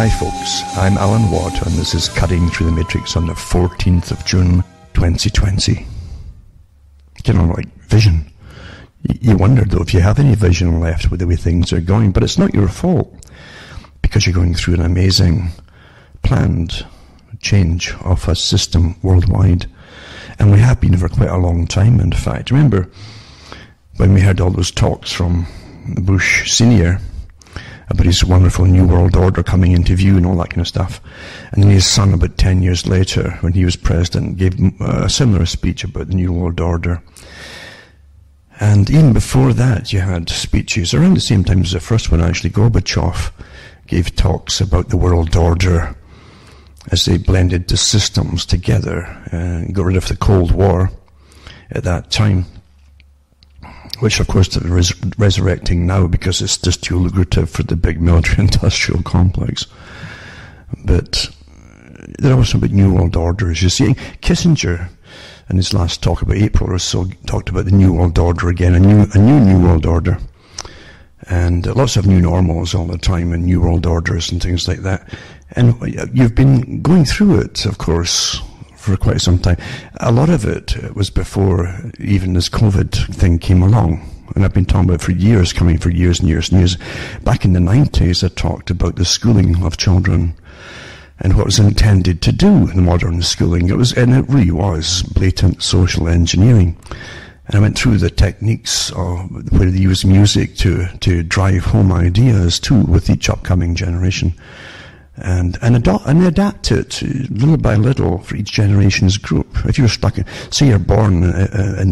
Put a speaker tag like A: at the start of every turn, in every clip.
A: Hi folks, I'm Alan Watt and this is Cutting Through the Matrix on the 14th of June 2020. You know, like vision. You wonder though if you have any vision left with the way things are going, but it's not your fault because you're going through an amazing planned change of a system worldwide, and we have been for quite a long time. In fact, remember when we heard all those talks from Bush Senior about his wonderful New World Order coming into view and all that kind of stuff, and then his son about 10 years later, when he was president, gave a similar speech about the New World Order. And even before that you had speeches around the same time as the first one. Actually, Gorbachev gave talks about the world order as they blended the systems together and got rid of the Cold War at that time, which of course they're resurrecting now because it's just too lucrative for the big military-industrial complex. But there are also about New World Orders. You see, Kissinger, in his last talk about April or so, talked about the New World Order again, a new World Order. And lots of new normals all the time and New World Orders and things like that. And you've been going through it, of course, for quite some time. A lot of it was before even this COVID thing came along. And I've been talking about it for years, coming for years and years and years. Back in the 90s, I talked about the schooling of children and what was intended to do in the modern schooling. And it really was blatant social engineering. And I went through the techniques of where they use music to drive home ideas too with each upcoming generation. And adapt it little by little for each generation's group. If you're stuck, say you're born in the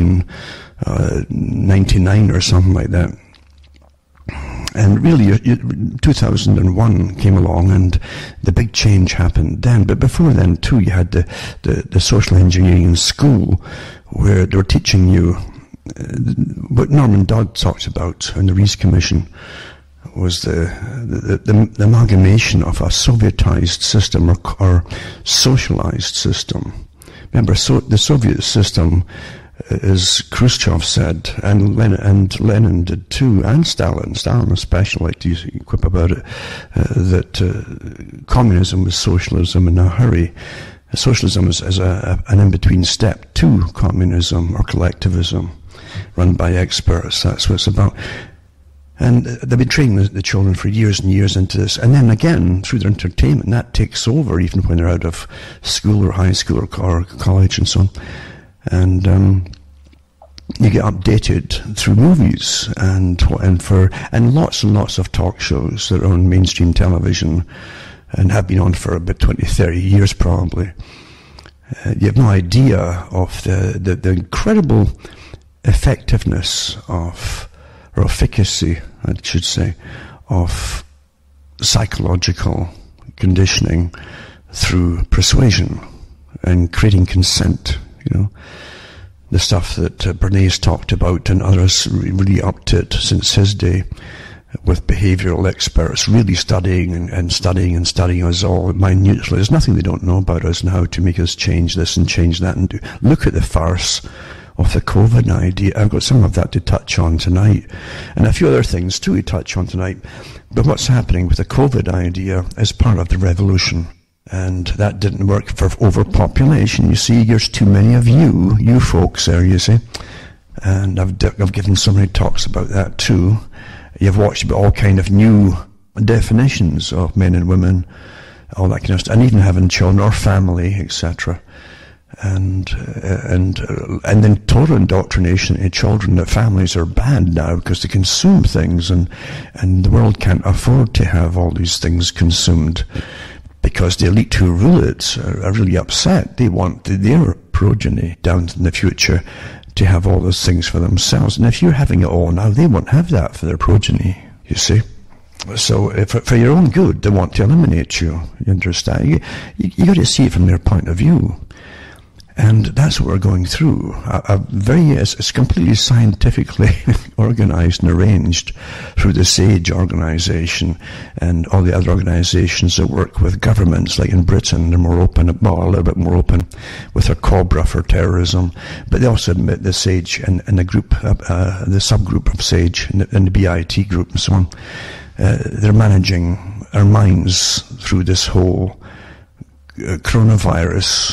A: 1999 or something like that, and really 2001 came along and the big change happened then. But before then too, you had the social engineering in school, where they were teaching you what Norman Dodd talked about in the Rees Commission was the amalgamation of a Sovietized system or socialized system. Remember, the Soviet system, as Khrushchev said, and Lenin did too, and Stalin especially liked to quip about it, that communism was socialism in a hurry. Socialism is an in-between step to communism or collectivism, run by experts. That's what it's about. And they've been training the children for years and years into this. And then again, through their entertainment, that takes over even when they're out of school or high school or college and so on. And you get updated through movies and lots and lots of talk shows that are on mainstream television and have been on for about 20, 30 years probably. You have no idea of the incredible effectiveness or efficacy, I should say, of psychological conditioning through persuasion and creating consent, the stuff that Bernays talked about and others really upped it since his day with behavioral experts really studying us all minutely. There's nothing they don't know about us and how to make us change this and change that and do. Look at the farce of the COVID idea. I've got some of that to touch on tonight, and a few other things too to touch on tonight. But what's happening with the COVID idea is part of the revolution, and that didn't work for overpopulation. You see, there's too many of you folks there, you see, and I've given so many talks about that too. You've watched about all kind of new definitions of men and women, all that kind of stuff, and even having children or family, etc. And then total indoctrination in children that families are bad now because they consume things, and the world can't afford to have all these things consumed because the elite who rule it are really upset. They want their progeny down in the future to have all those things for themselves, and if you're having it all now, they won't have that for their progeny, you see. So for your own good, they want to eliminate you. You understand? You got to see it from their point of view. And that's what we're going through. It's completely scientifically organized and arranged through the SAGE organization and all the other organizations that work with governments, like in Britain. They're more open, well, a little bit more open with their COBRA for terrorism. But they also admit the SAGE and the group, the subgroup of SAGE and the BIT group and so on. They're managing our minds through this whole coronavirus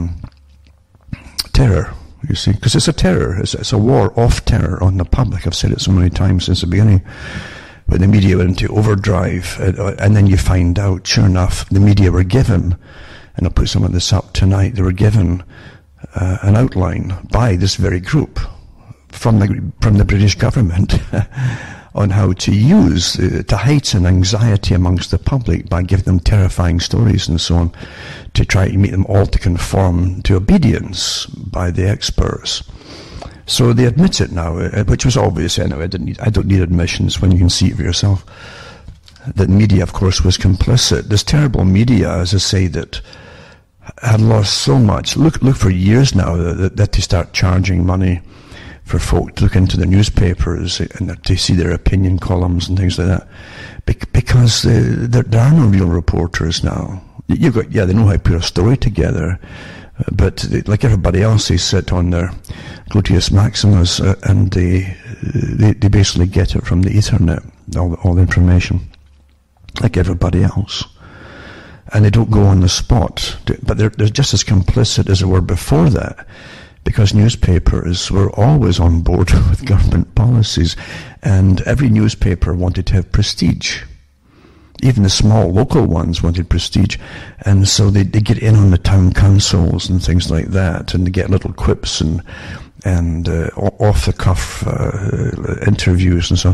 A: terror, you see, because it's a terror, it's a war of terror on the public. I've said it so many times since the beginning. When the media went into overdrive, and then you find out, sure enough, the media were given, and I'll put some of this up tonight, they were given an outline by this very group from the British government on how to use, to heighten anxiety amongst the public by giving them terrifying stories and so on, to try to make them all to conform to obedience by the experts. So they admit it now, which was obvious anyway. I don't need admissions when you can see it for yourself. That media, of course, was complicit. This terrible media, as I say, that had lost so much. Look for years now that they start charging money for folk to look into the newspapers and to see their opinion columns and things like that, because there are no real reporters now. They know how to put a story together, but like everybody else, they sit on their gluteus maximus and they basically get it from the Ethernet, all the information, like everybody else. And they don't go on the spot, but they're just as complicit as they were before that, because newspapers were always on board with government policies, and every newspaper wanted to have prestige. Even the small local ones wanted prestige, and so they get in on the town councils and things like that, and they get little quips and off-the-cuff interviews and so on.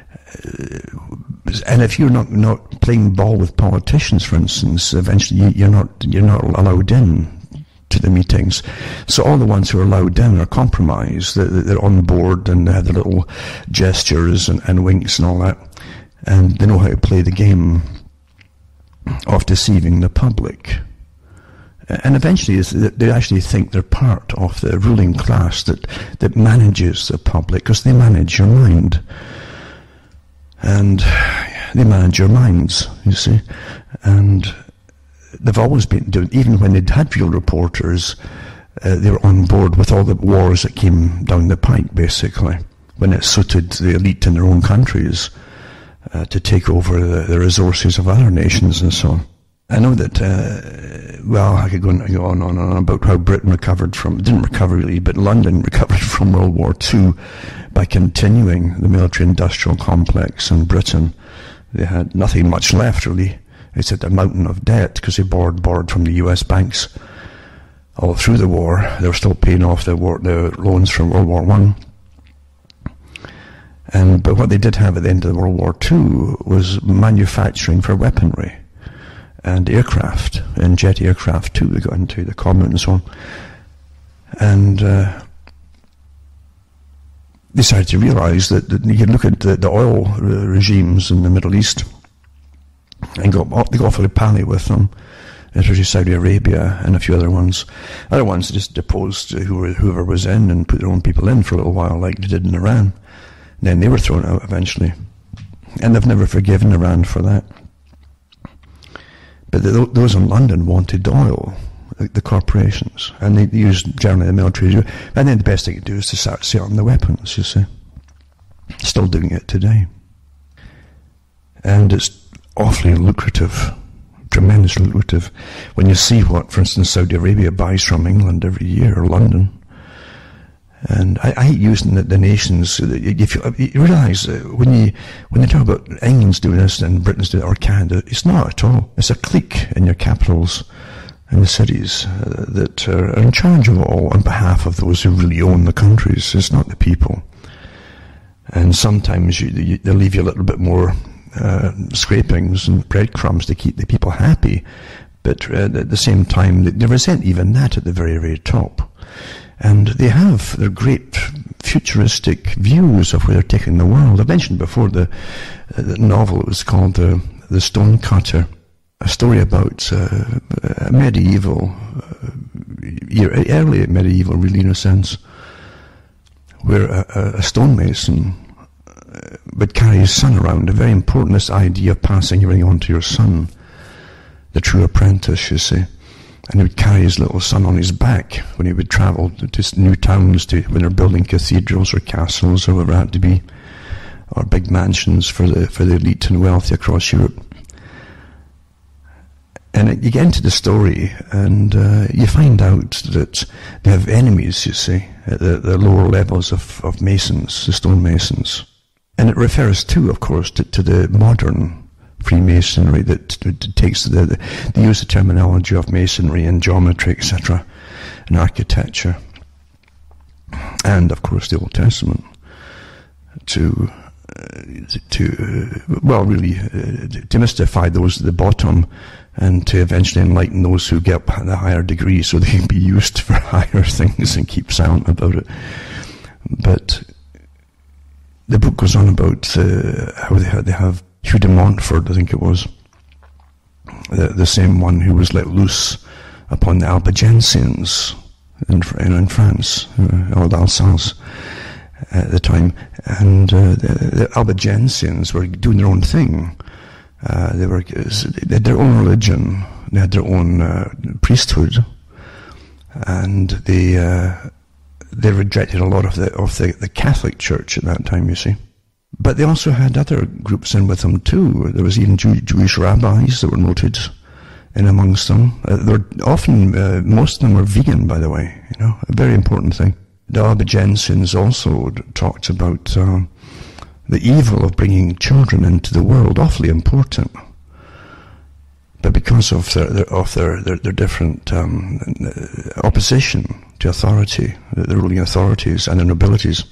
A: And if you're not playing ball with politicians, for instance, eventually you're not allowed in to the meetings. So all the ones who are allowed in are compromised. They're on board and they have the little gestures and winks and all that, and they know how to play the game of deceiving the public. And eventually they actually think they're part of the ruling class that manages the public, because they manage your mind. And they manage your minds, you see. And they've always been doing, even when they'd had real reporters, they were on board with all the wars that came down the pike, basically, when it suited the elite in their own countries to take over the resources of other nations and so on. I know that, I could go on about how Britain didn't recover really, but London recovered from World War II by continuing the military-industrial complex in Britain. They had nothing much left, really. Except a mountain of debt, because they borrowed from the US banks all through the war. They were still paying off the loans from World War I. But what they did have at the end of World War II was manufacturing for weaponry and aircraft, and jet aircraft too. They got into the Comet and so on. And they started to realize that you could look at the oil regimes in the Middle East and they got awfully pally with them, especially Saudi Arabia and a few other ones. Other ones just deposed whoever was in and put their own people in for a little while, like they did in Iran. And then they were thrown out eventually. And they've never forgiven Iran for that. But those in London wanted oil, the corporations, and they used generally the military. And then the best thing to do is to start selling the weapons, you see. Still doing it today. And it's awfully lucrative, tremendously lucrative, when you see what, for instance, Saudi Arabia buys from England every year, or London. And I hate using the nations. If you realise when they talk about England's doing this and Britain's doing it, or Canada, it's not at all. It's a clique in your capitals and the cities that are in charge of it all on behalf of those who really own the countries. It's not the people. And sometimes they leave you a little bit more scrapings and breadcrumbs to keep the people happy, but at the same time they resent even that at the very, very top. And they have their great futuristic views of where they're taking the world. I mentioned before the novel. It was called The Stonecutter, a story about medieval, early medieval, really, in a sense, where a stonemason would carry his son around. A very important, this idea of passing everything on to your son, the true apprentice, you see. And he would carry his little son on his back when he would travel to new towns, when they're building cathedrals or castles or whatever it had to be, or big mansions for the elite and wealthy across Europe. And you get into the story, and you find out that they have enemies, you see, at the lower levels of masons, the stonemasons. And it refers too, of course, to the modern Freemasonry that takes they use the terminology of masonry and geometry, etc., and architecture, and of course the Old Testament to mystify those at the bottom, and to eventually enlighten those who get the higher degree, so they can be used for higher things and keep silent about it. But the book goes on about how they have Hugh de Montfort, I think it was, the same one who was let loose upon the Albigensians in France, or Alsace at the time, and the Albigensians were doing their own thing. They had their own religion, they had their own priesthood, and they rejected a lot of the Catholic Church at that time, you see. But they also had other groups in with them too. There was even Jewish rabbis that were noted in amongst them. They were often, most of them were vegan, by the way, you know, a very important thing. The Albigensians also talked about the evil of bringing children into the world, awfully important. But because of their different opposition to authority, the ruling authorities and the nobilities,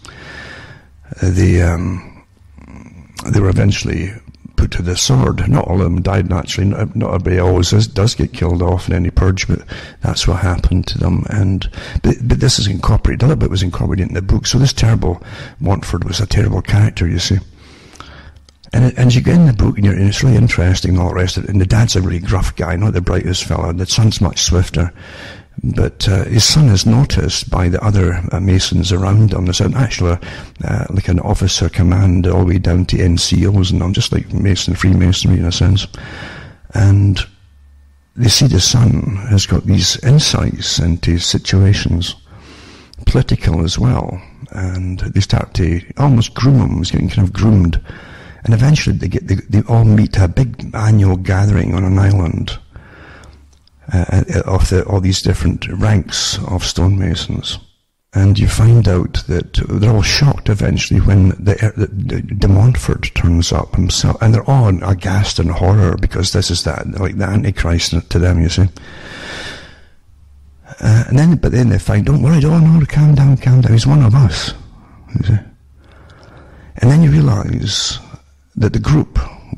A: they were eventually put to the sword. Not all of them died naturally. Not everybody always does get killed off in any purge, but that's what happened to them. But this is incorporated. The other bit was incorporated in the book. So this terrible Montfort was a terrible character, you see. And as you get in the book, and it's really interesting and all the rest of it. And the dad's a really gruff guy, not the brightest fella. The son's much swifter. But his son is noticed by the other masons around him. There's actually like an officer command all the way down to NCOs, and I'm just like Freemasonry in a sense. And they see the son has got these insights into situations, political as well, and they start to almost groom him. He's getting kind of groomed, and eventually they all meet at a big annual gathering on an island. Of all these different ranks of stonemasons, and you find out that they're all shocked eventually when de Montfort turns up himself, and they're all aghast and horror, because this is like the Antichrist to them, you see. But then they find, don't worry, no, calm down, he's one of us, you see. And then you realise that the group,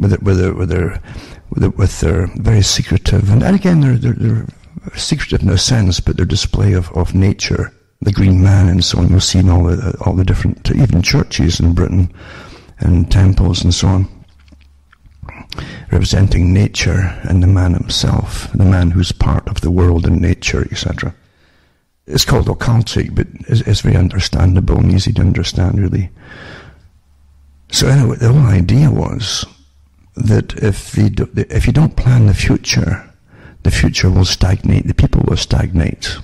A: with their very secretive, and again they're secretive in a sense, but their display of nature, the Green Man and so on. You'll see in all the different, even churches in Britain and temples and so on, representing nature and the man himself, the man who's part of the world and nature, etc. It's called occultic, but it's very understandable and easy to understand, really. So anyway, the whole idea was that if you don't plan the future will stagnate, the people will stagnate.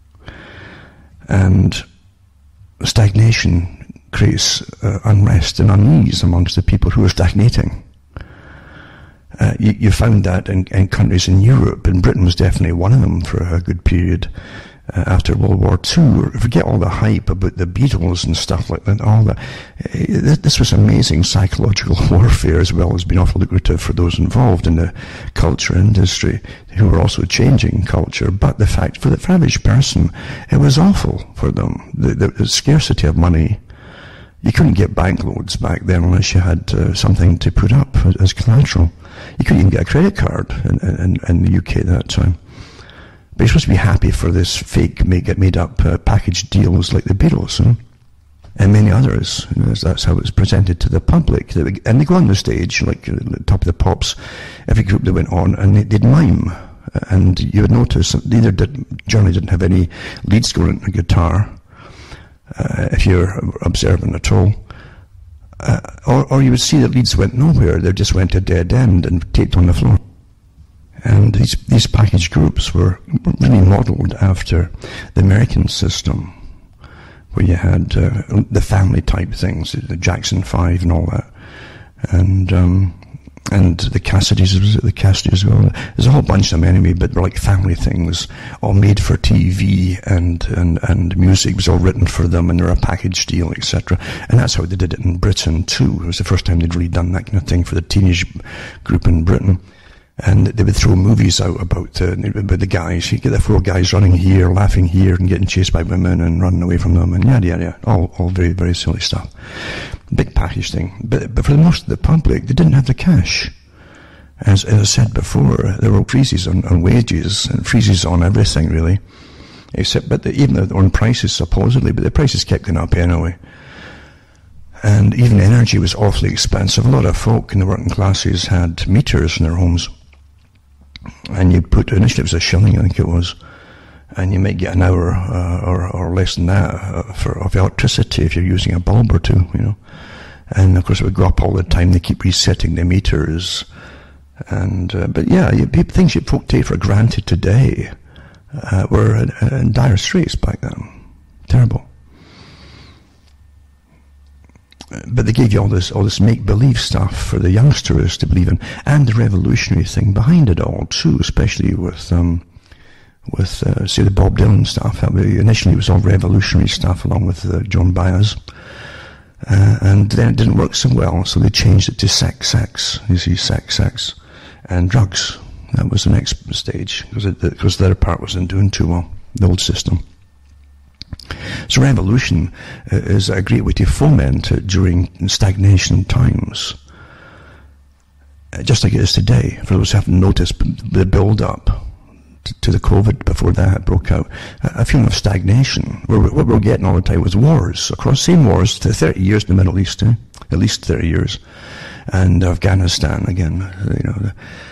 A: And stagnation creates unrest and unease amongst the people who are stagnating. You found that in countries in Europe, and Britain was definitely one of them for a good period. After World War II, forget all the hype about the Beatles and stuff like that, all that. This was amazing psychological warfare, as well as being awfully lucrative for those involved in the culture industry, who were also changing culture. But the fact, for the average person, it was awful for them. The scarcity of money. You couldn't get bank loans back then unless you had something to put up as collateral. You couldn't even get a credit card in the UK at that time. But you're supposed to be happy for this fake, made-up package deals like the Beatles, and many others. That's how it was presented to the public. And they go on the stage, like Top of the Pops, every group that went on, and they'd mime. And you would notice that they generally didn't have any leads going on a guitar, if you're observant at all. Or you would see that leads went nowhere. They just went to a dead end and taped on the floor. And these package groups were really modelled after the American system, where you had the family type things, the Jackson 5 and all that. And And the Cassidys as well. There's a whole bunch of them anyway, but they're like family things, all made for TV, and music was all written for them, and they're a package deal, etc. And that's how they did it in Britain too. It was the first time they'd really done that kind of thing for the teenage group in Britain. And they would throw movies out about the guys. You get the 4 guys running here, laughing here, and getting chased by women and running away from them, and yada yada. All very, very silly stuff. Big package thing. But for the most of the public, they didn't have the cash. As I said before, there were freezes on wages and freezes on everything really, but even on prices supposedly. But the prices kept going up anyway. And even energy was awfully expensive. A lot of folk in the working classes had meters in their homes. And you put, initially it was £1, I think it was, and you might get an hour or less than that of electricity if you're using a bulb or two, you know. And of course it would go up all the time. They keep resetting the meters. And but yeah, things folk take for granted today were in dire straits back then. Terrible. But they gave you all this make-believe stuff for the youngsters to believe in, and the revolutionary thing behind it all too, especially with say the Bob Dylan stuff. Initially it was all revolutionary stuff along with Joan Baez, and then it didn't work so well, so they changed it to sex. You see, sex, and drugs. That was the next stage, because the other part wasn't doing too well, the old system. So revolution is a great way to foment it during stagnation times. Just like it is today. For those who haven't noticed the build-up to the COVID before that broke out, a feeling of stagnation. What we're getting all the time was wars, across same wars, to 30 years in the Middle East, at least 30 years. And Afghanistan again, you know,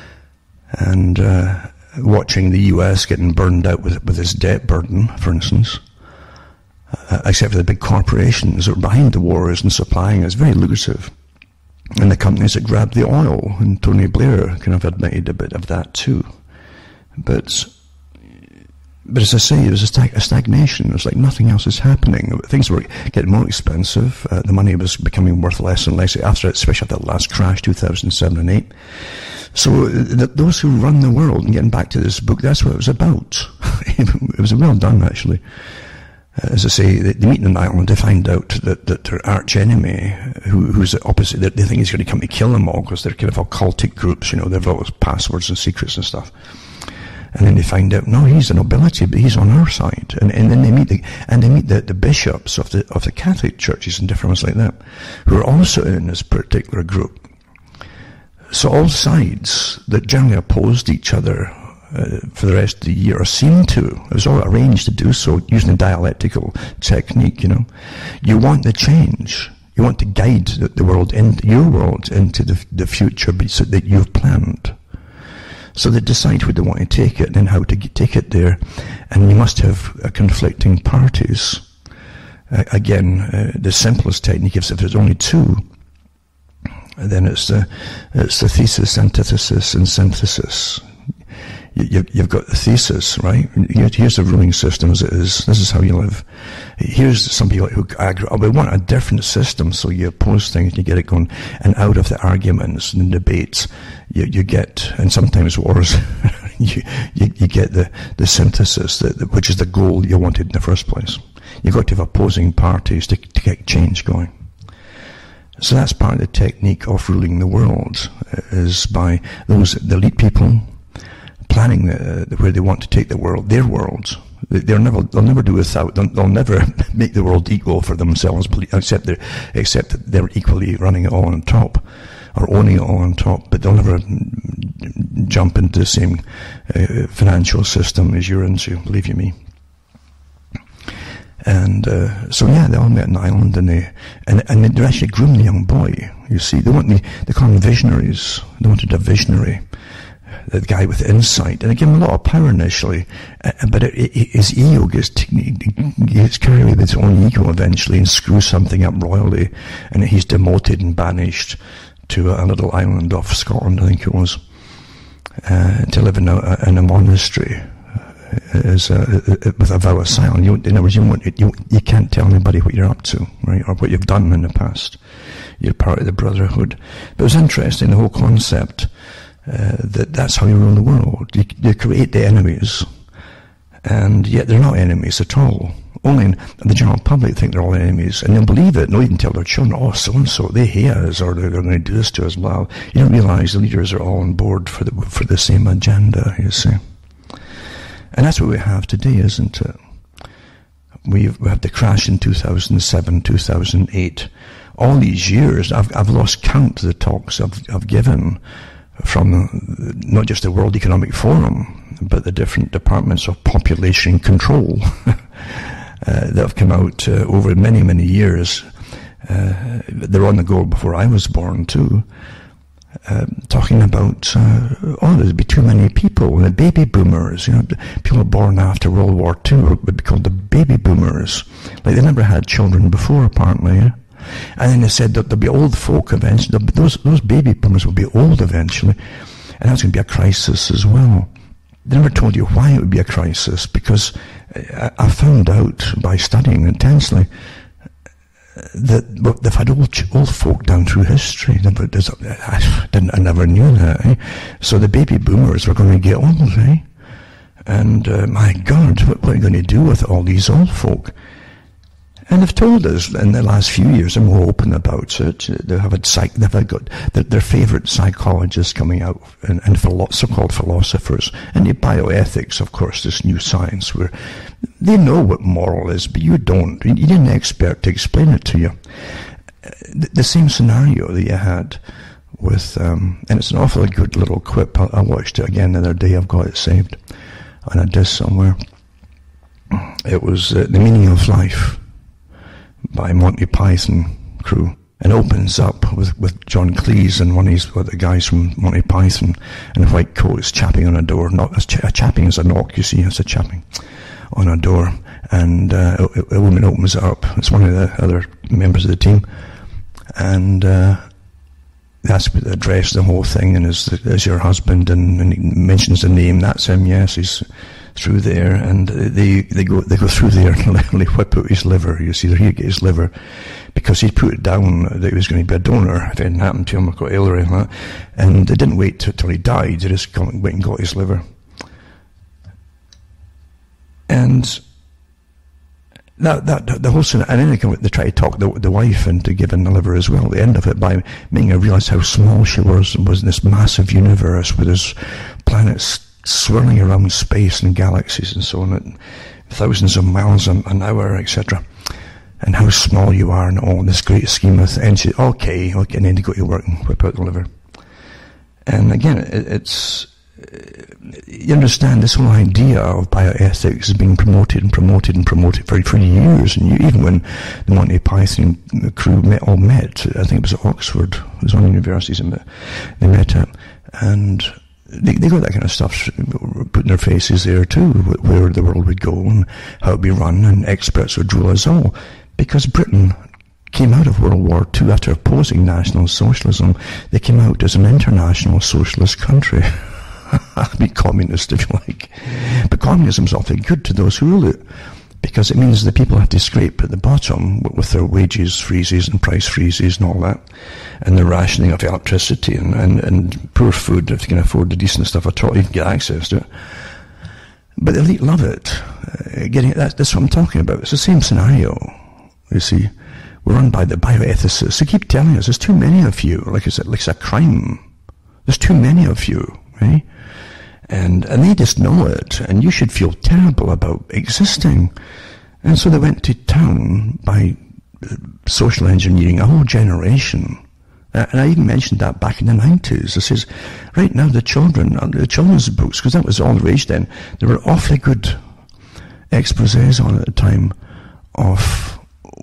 A: and watching the US getting burned out with its debt burden, for instance. Except for the big corporations that were behind the wars and supplying us, very lucrative. And the companies that grabbed the oil, and Tony Blair kind of admitted a bit of that too. But as I say, it was a stagnation. It was like nothing else is happening. Things were getting more expensive. The money was becoming worth less and less, especially after the last crash, 2007 and 8. So those who run the world, and getting back to this book, that's what it was about. It was well done, actually. As I say, they meet on an island to find out that their arch enemy, who's the opposite, they think he's going to come to kill them all because they're kind of occultic groups, you know, they've all passwords and secrets and stuff. And then they find out, no, he's a nobility, but he's on our side. And then they meet the bishops of the Catholic churches and different ones like that, who are also in this particular group. So all sides that generally opposed each other for the rest of the year, or seemed to. It was all arranged to do so using a dialectical technique, you know. You want the change. You want to guide the world, your world, into the future so that you've planned. So they decide where they want to take it and how to take it there. And you must have conflicting parties. Again, the simplest technique is if there's only two, then it's the thesis, antithesis, and synthesis. You've got the thesis, right? Here's the ruling system as it is. This is how you live. Here's some people who argue, we want a different system, so you oppose things, you get it going. And out of the arguments and the debates, you get, and sometimes wars, you get the synthesis, which is the goal you wanted in the first place. You've got to have opposing parties to get change going. So that's part of the technique of ruling the world, is by the elite people planning where they want to take the world, their world. They'll never do without. They'll never make the world equal for themselves, except that they're equally running it all on top, or owning it all on top. But they'll never jump into the same financial system as you're into, believe you me. And so yeah, they all met on an island, and they actually groomed the young boy. You see, they call them visionaries. They wanted a visionary, the guy with insight, and they gave him a lot of power initially, but his ego gets carried away with his own ego eventually and screws something up royally, and he's demoted and banished to a little island off Scotland, I think it was, to live in a monastery. with a vow of silence. In other words, you can't tell anybody what you're up to, right, or what you've done in the past. You're part of the brotherhood. But it was interesting, the whole concept, that's how you rule the world. You create the enemies, and yet they're not enemies at all. Only the general public think they're all enemies, and they'll believe it. They'll even tell their children, oh, so-and-so, they hate us, or they're going to do this to us. Well, you don't realize the leaders are all on board for the same agenda, you see. And that's what we have today, isn't it? We have the crash in 2007, 2008. All these years, I've lost count of the talks I've given from not just the World Economic Forum, but the different departments of population control that have come out over many, many years. They're on the go before I was born too, talking about, there'd be too many people, the baby boomers, people born after World War II would be called the baby boomers. Like they never had children before, apparently, yeah? And then they said that there'll be old folk eventually, those baby boomers will be old eventually, and that's going to be a crisis as well. They never told you why it would be a crisis, because I found out by studying intensely that they've had old folk down through history. I never knew that. Eh? So the baby boomers were going to get old, eh? And my God, what are you going to do with all these old folk? And they've told us in the last few years, they're more open about it. They've got their favourite psychologists coming out, and so-called philosophers, and the bioethics, of course, this new science, where they know what moral is, but you don't. You need an expert to explain it to you. The same scenario that you had with, and it's an awfully good little quip. I watched it again the other day. I've got it saved on a disc somewhere. It was The Meaning of Life by Monty Python crew, and opens up with John Cleese and one of the guys from Monty Python in a white coat is chapping on a door. A chapping is a knock, you see, it's a chapping on a door, and a woman opens it up. It's one of the other members of the team, and that's the address, the whole thing, and is your husband, and he mentions the name. That's him, yes, he's through there, and they go through there and literally whip out his liver. You see, there he get his liver, because he'd put it down that he was going to be a donor if anything happened to him, or got ill or anything like that. And they didn't wait till he died. They just went and got his liver. And the whole scenario, and then they try to talk the wife into giving the liver as well at the end of it, by making her realise how small she was in this massive universe with this planets swirling around space and galaxies and so on at thousands of miles an hour, etc. And how small you are in all this great scheme of things. And she, okay, and then you go to work and whip out the liver. And again, it's you understand this whole idea of bioethics is being promoted for years. And even when the Monty Python crew all met, I think it was at Oxford, it was one of the universities, they met at, and they got that kind of stuff put in their faces there too, where the world would go and how it would be run, and experts would rule us all. Because Britain came out of World War II after opposing National Socialism. They came out as an international socialist country. Be communist if you like. But communism's awfully good to those who rule it, because it means the people have to scrape at the bottom with their wages freezes and price freezes and all that, and the rationing of electricity and poor food. If you can afford the decent stuff at all, you can get access to it. But the elite love it. That's what I'm talking about. It's the same scenario, you see. We're run by the bioethicists. They keep telling us there's too many of you, like it's a crime. There's too many of you, right? And they just know it, and you should feel terrible about existing. And so they went to town by social engineering a whole generation. And I even mentioned that back in the 90s. It says, right now the children's books, because that was all the rage then, there were awfully good exposés on at the time of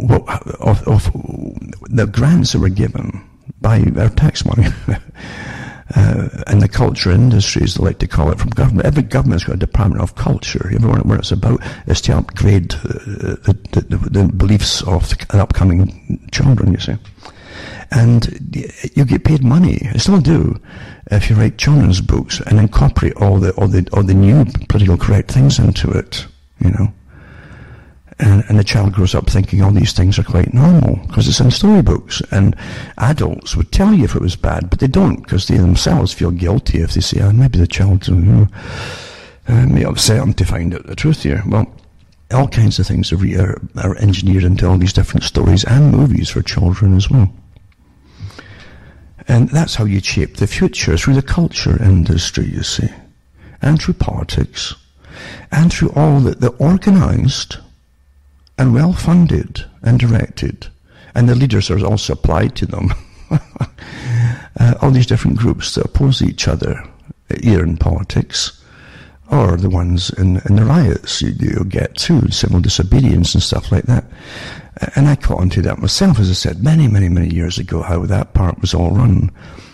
A: the grants that were given by our tax money. And the culture industries, they like to call it, from government. Every government's got a department of culture. Everyone, what it's about is to upgrade the beliefs of the upcoming children, you see. And you get paid money, I still do, if you write children's books and incorporate all the new political correct things into it, you know. And the child grows up thinking all these things are quite normal because it's in storybooks. And adults would tell you if it was bad, but they don't, because they themselves feel guilty if they say, oh, maybe the child may upset them to find out the truth here. Well, all kinds of things are engineered into all these different stories and movies for children as well. And that's how you shape the future, through the culture industry, you see, and through politics, and through all the organised and well-funded and directed, and the leaders are also applied to them. All these different groups that oppose each other, either in politics or the ones in the riots you'll get too, civil disobedience and stuff like that. And I caught onto that myself, as I said, many, many, many years ago, how that part was all run.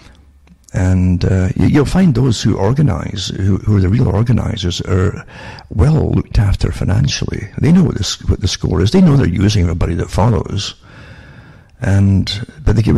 A: And you'll find those who organise, who are the real organisers, are well looked after financially. They know what the score is. They know they're using everybody that follows. But they get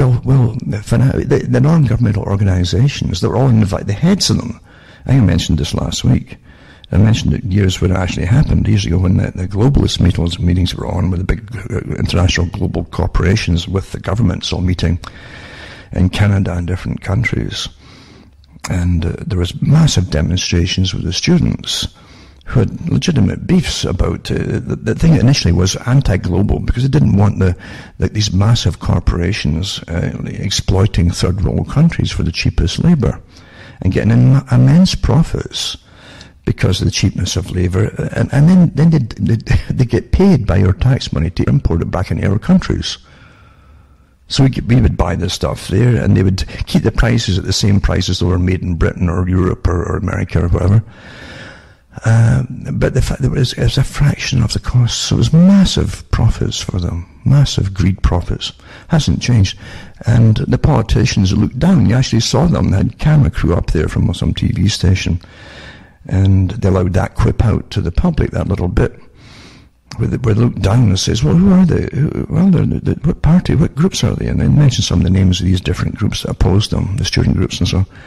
A: the non-governmental organisations, they're all invited, the heads of them. I think I mentioned this last week. I mentioned it years when it actually happened, years ago, when the globalist meetings were on with the big international global corporations with the governments all meeting in Canada and different countries. And there was massive demonstrations with the students who had legitimate beefs about the thing that initially was anti-global, because they didn't want these massive corporations exploiting third world countries for the cheapest labour and getting immense profits because of the cheapness of labour, and then they get paid by your tax money to import it back into our countries. So we would buy this stuff there, and they would keep the prices at the same prices they were made in Britain or Europe or America or whatever. But the fact that it was a fraction of the cost, so it was massive profits for them, massive greed profits. Hasn't changed. And the politicians looked down. You actually saw them. They had camera crew up there from some TV station, and they allowed that quip out to the public, that little bit. Where they look down and says, well, who are they? Well, what party, what groups are they? And they mention some of the names of these different groups that opposed them, the student groups and so.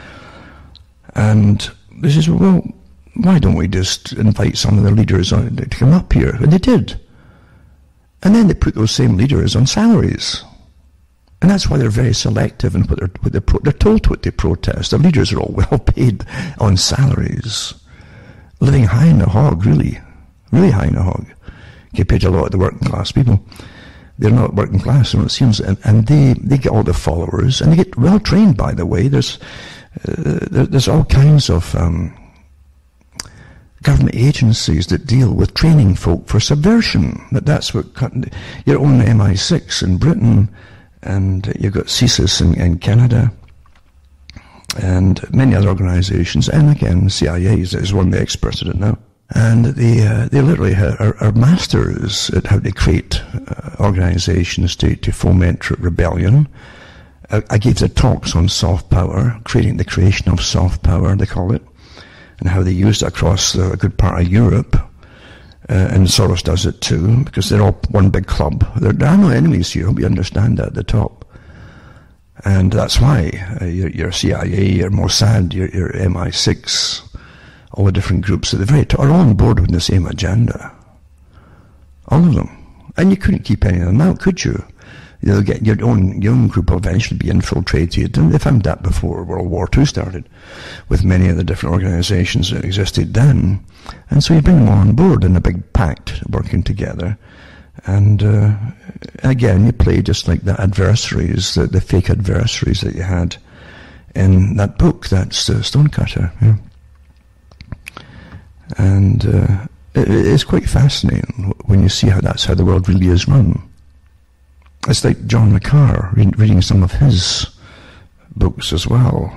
A: And they says, well, why don't we just invite some of the leaders to come up here? And they did. And then they put those same leaders on salaries. And that's why they're very selective in what they're told what they protest. The leaders are all well paid on salaries, living high in the hog, really high in the hog, compared to a lot of the working class people. They're not working class, it seems, and they get all the followers, and they get well trained, by the way. There's all kinds of government agencies that deal with training folk for subversion. That's what your own MI6 in Britain, and you've got CSIS in Canada, and many other organisations, and again, CIA is one of the experts at it now. And they literally are masters at how to create organisations to foment rebellion. I gave the talks on soft power, the creation of soft power, they call it, and how they use it across a good part of Europe. And Soros does it too, because they're all one big club. There are no enemies here, we understand that at the top. And that's why your CIA, your Mossad, your MI6, all the different groups at the very top are all on board with the same agenda. All of them. And you couldn't keep any of them out, could you? You'll get your own group will eventually be infiltrated, and they found that before World War II started, with many of the different organisations that existed then. And so you bring them all on board in a big pact, working together. And again, you play just like the adversaries, the fake adversaries that you had in that book, that's Stonecutter. Yeah. And it's quite fascinating when you see how that's how the world really is run. It's like John McCarr, reading some of his books as well.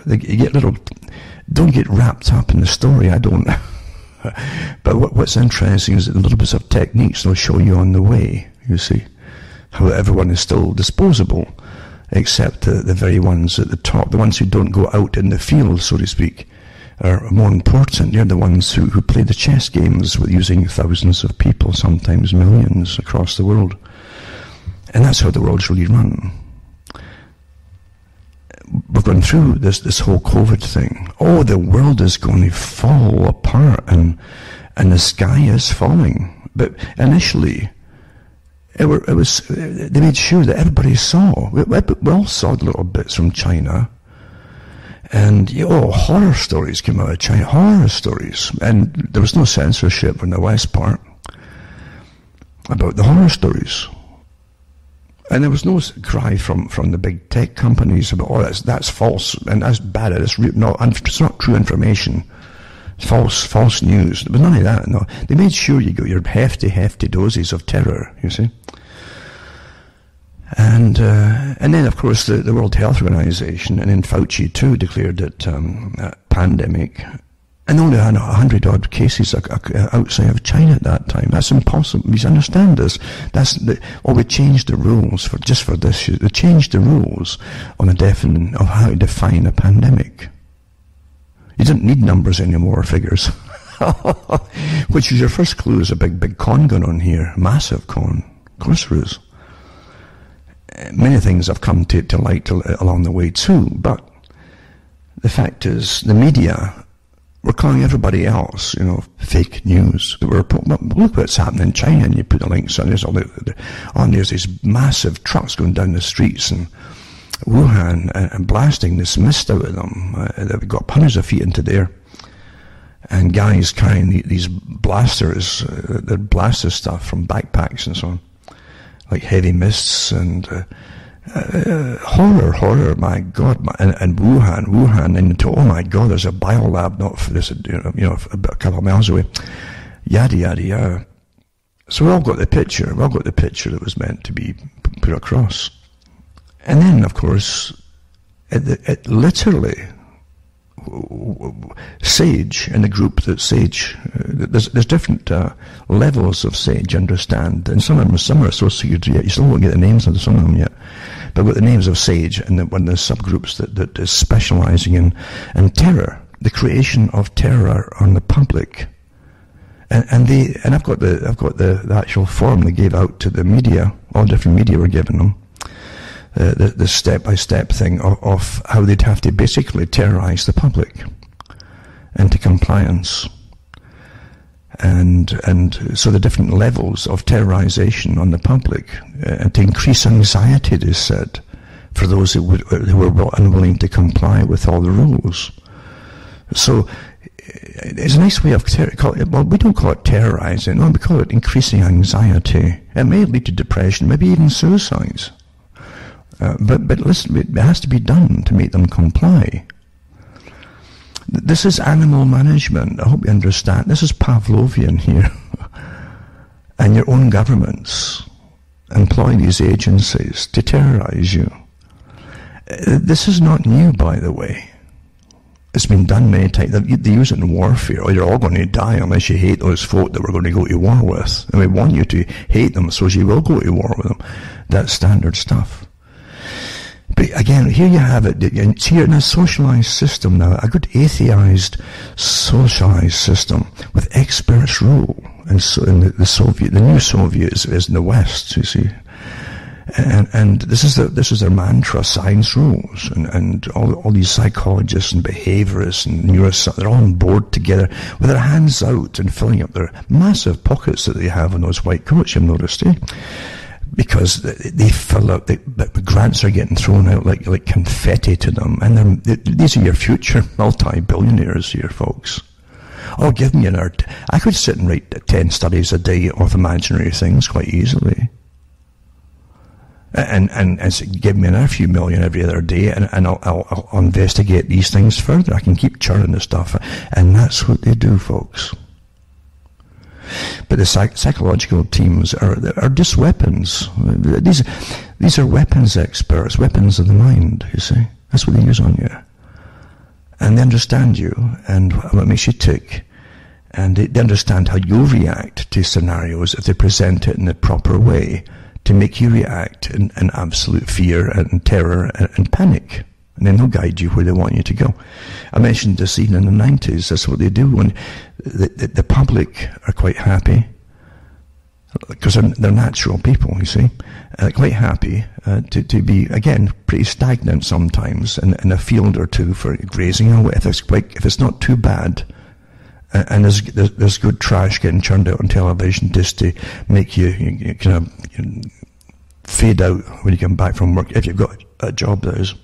A: Don't get wrapped up in the story, I don't. But what's interesting is that the little bits of techniques they'll show you on the way, you see. How everyone is still disposable, except the very ones at the top, the ones who don't go out in the field, so to speak, are more important. They're the ones who play the chess games with using thousands of people, sometimes millions, across the world. And that's how the world's really run. we've gone through this whole COVID thing. Oh, the world is going to fall apart and the sky is falling. But initially, they made sure that everybody saw. We all saw the little bits from China. And, horror stories came out of China. Horror stories. And there was no censorship in the West part about the horror stories. And there was no cry from the big tech companies about, that's false, and that's bad, it's not true information. False news. There was none of that, no. They made sure you got your hefty doses of terror, you see. And then, of course, the World Health Organization, and then Fauci too, declared that pandemic, and only had 100-odd cases outside of China at that time. That's impossible. You understand this? We changed the rules for this. They changed the rules on of how to define a pandemic. You didn't need numbers anymore, figures. Which is your first clue. Is a big con going on here. Massive con. Of course there is. Many things have come to light along the way too, but the fact is, the media were calling everybody else, fake news. Look what's happening in China, and you put the links on. There's these massive trucks going down the streets in Wuhan and blasting this mist out of them. They've got hundreds of feet into there, and guys carrying these blasters, the blaster stuff from backpacks and so on, like heavy mists and horror, my God, and Wuhan, and oh my God, there's a biolab not for this, a couple of miles away, yada yada. So we all got the picture that was meant to be put across. And then, of course, it literally, SAGE, and the group that SAGE, there's different levels of SAGE, understand, and some are associated yet. You still won't get the names of some of them yet, but with the names of SAGE and one of the subgroups that is specializing in terror, the creation of terror on the public, and I've got the actual form they gave out to the media. All different media were giving them. The step-by-step thing of how they'd have to basically terrorize the public into compliance. And so the different levels of terrorization on the public, and to increase anxiety, they said, for those who were unwilling to comply with all the rules. So it's a nice way of we don't call it terrorizing, no, we call it increasing anxiety. It may lead to depression, maybe even suicides. But listen, it has to be done to make them comply. This is animal management. I hope you understand. This is Pavlovian here. And your own governments employ these agencies to terrorize you. This is not new, by the way. It's been done many times. They use it in warfare. Oh, you're all going to die unless you hate those folk that we're going to go to war with. And we want you to hate them so you will go to war with them. That's standard stuff. But again, here you have it. You're in a socialized system now, a good atheized, socialized system with experts rule. And so in the new Soviet is in the West, you see. And this is their mantra, science rules, and all these psychologists and behaviorists and neuroscientists, they're all on board together with their hands out and filling up their massive pockets that they have on those white coats, you've noticed, eh? Because they fill out, the grants are getting thrown out like confetti to them, and these are your future multi-billionaires here, folks. Oh, give me I could sit and write 10 studies a day of imaginary things quite easily. And give me another few million every other day, and I'll investigate these things further. I can keep churning the stuff, and that's what they do, folks. But the psychological teams are just weapons. These are weapons experts, weapons of the mind, you see. That's what they use on you. And they understand you, and what makes you tick. And they understand how you'll react to scenarios if they present it in the proper way to make you react in absolute fear and terror and panic. And then they'll guide you where they want you to go. I mentioned this even in the 90s. That's what they do when the public are quite happy. because they're natural people, you see, quite happy to be, again, pretty stagnant sometimes in a field or two for grazing away. If it's not too bad, and there's good trash getting churned out on television just to make you kind of fade out when you come back from work, if you've got a job, that is.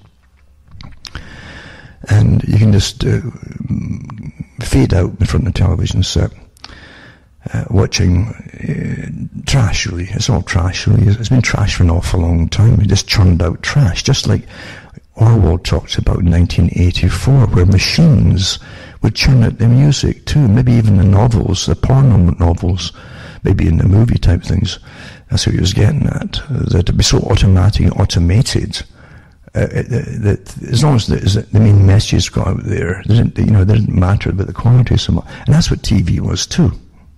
A: And you can just fade out in front of the television set, watching trash, really. It's all trash, really. It's been trash for an awful long time. It just churned out trash, just like Orwell talks about in 1984, where machines would churn out the music too, maybe even the novels, the porno novels, maybe in the movie type things. That's what he was getting at, that it'd be so automatic and automated, that as long as the main message got out there, it didn't matter about the quality so much. And that's what TV was too.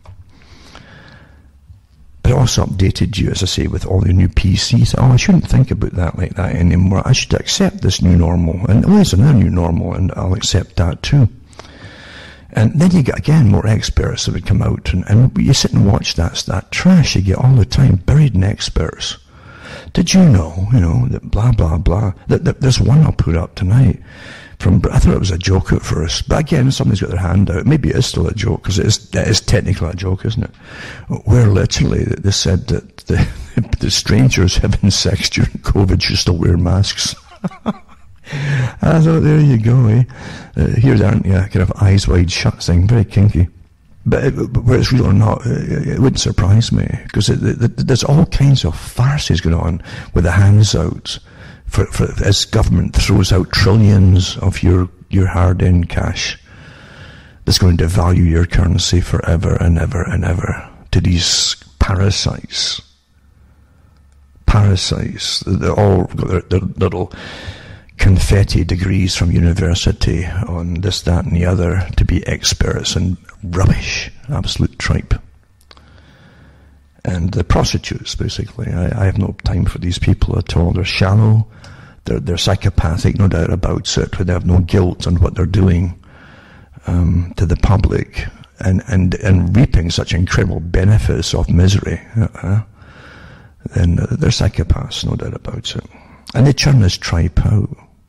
A: But it also updated you, as I say, with all the new PCs. I shouldn't think about that like that anymore. I should accept this new normal. And there's another new normal, and I'll accept that too. And then you get, again, more experts that would come out, and you sit and watch that trash you get all the time, buried in experts. Did you know, that blah, blah, blah, that there's one I'll put up tonight I thought it was a joke at first, but again, somebody's got their hand out. Maybe it is still a joke, because it is technically a joke, isn't it? Where literally they said that the strangers having sex during COVID should still wear masks. I thought, there you go, eh? Here, aren't you? Kind of eyes wide shut thing, very kinky. But whether it's real or not, it wouldn't surprise me, because there's all kinds of farces going on with the hands out. As government throws out trillions of your hard-earned cash, that's going to devalue your currency forever and ever and ever to these parasites. They're all got their little confetti degrees from university on this, that, and the other to be experts in rubbish, absolute tripe. And the prostitutes, basically. I have no time for these people at all. They're shallow, they're psychopathic, no doubt about it, but they have no guilt on what they're doing to the public, and reaping such incredible benefits of misery. Then they're psychopaths, no doubt about it. And they churn this tripe out.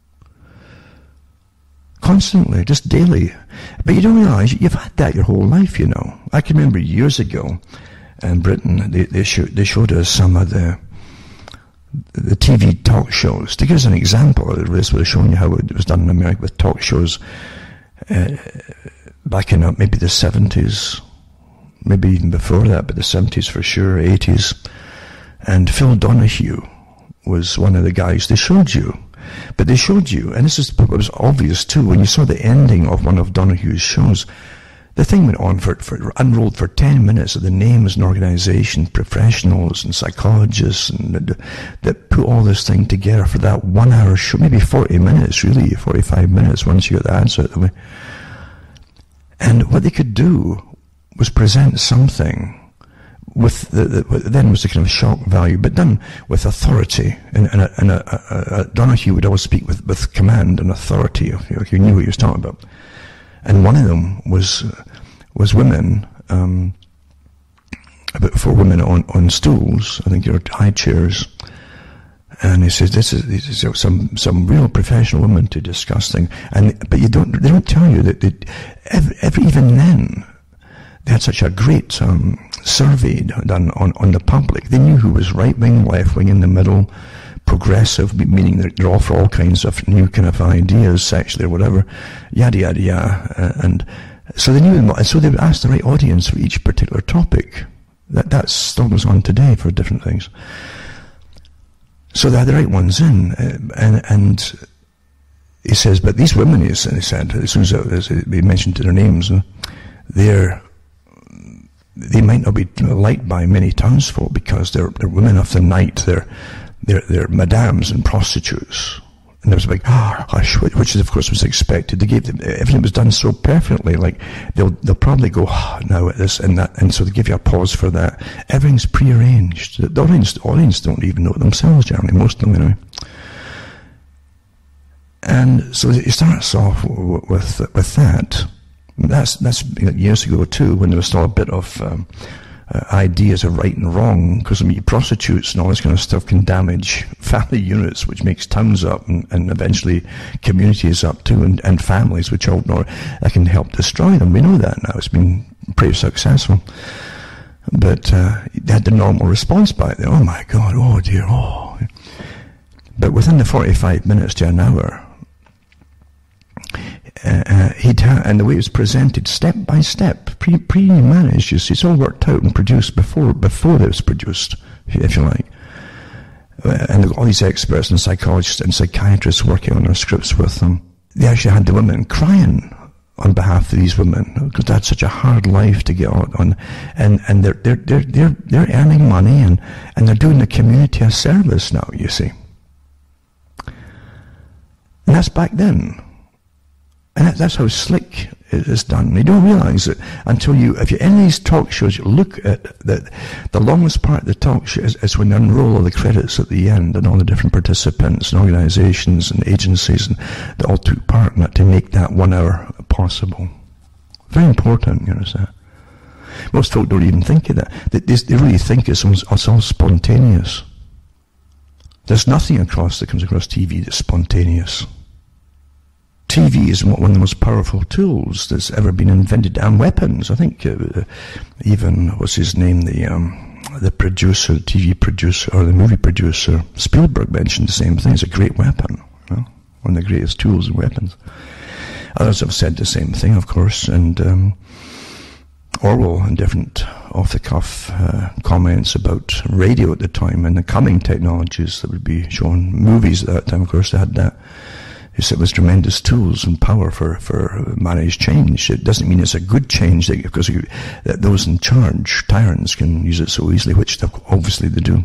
A: Constantly, just daily. But you don't realise, you've had that your whole life, I can remember years ago, in Britain, they showed us some of the TV talk shows. To give us an example, this would have shown you how it was done in America with talk shows back in maybe the 70s, maybe even before that, but the 70s for sure, 80s. And Phil Donahue was one of the guys they showed you. But they showed you, and this is what was obvious too, when you saw the ending of one of Donahue's shows, the thing went on unrolled for 10 minutes of the names and organizations, professionals and psychologists, and that put all this thing together for that 1 hour show, maybe 40 minutes, really, 45 minutes once you got the ads out of the way. And what they could do was present something with then was the kind of shock value, but done with authority, and Donahue would always speak with command and authority. He knew what he was talking about. And one of them was women, about 4 women on stools, I think they're high chairs. And he says, this is some real professional women to discuss things. But they don't tell you that even then, they had such a great survey done on the public. They knew who was right wing, left wing, in the middle, progressive, meaning they're all for all kinds of new kind of ideas, sexually or whatever, yada yada yada. And so they knew them, and so they would ask the right audience for each particular topic. That still goes on today for different things. So they had the right ones in, and he says, but these women, he said, as soon as they mentioned their names, they might not be liked by many townsfolk because they're women of the night. They're madams and prostitutes. And there was a big hush, which of course was expected. They gave them, everything was done so perfectly, like they'll probably go now at this and that, and so they give you a pause for that. Everything's prearranged. The audience don't even know it themselves generally, most of them anyway. And so it starts off with that. That's years ago too, when there was still a bit of ideas of right and wrong, because prostitutes and all this kind of stuff can damage family units, which makes towns up and eventually communities up too, and families, which all know that can help destroy them. We know that now. It's been pretty successful. But they had the normal response back there. Oh my God, oh dear, oh. But within the 45 minutes to an hour, and the way it was presented, step by step, pre-managed, you see, it's all worked out and produced before it was produced, if you like. And all these experts and psychologists and psychiatrists working on their scripts with them, they actually had the women crying on behalf of these women, because that's such a hard life to get on, and they're earning money and they're doing the community a service now, you see. And that's back then. And that's how slick it is done. You don't realize it until if you're in these talk shows, you look at the longest part of the talk show is when they unroll all the credits at the end and all the different participants and organizations and agencies and that all took part in it to make that 1 hour possible. Very important, you understand? Most folk don't even think of that. They really think it's all spontaneous. There's nothing that comes across TV that's spontaneous. TV is one of the most powerful tools that's ever been invented, and weapons. I think even, what's his name, the producer, the TV producer, or the movie producer, Spielberg mentioned the same thing. It's a great weapon, you know? One of the greatest tools and weapons. Others have said the same thing, of course, and Orwell and different off-the-cuff comments about radio at the time and the coming technologies that would be shown. Movies at that time, of course, they had that. It was tremendous tools and power for managed change. It doesn't mean it's a good change, because those in charge, tyrants, can use it so easily, which obviously they do.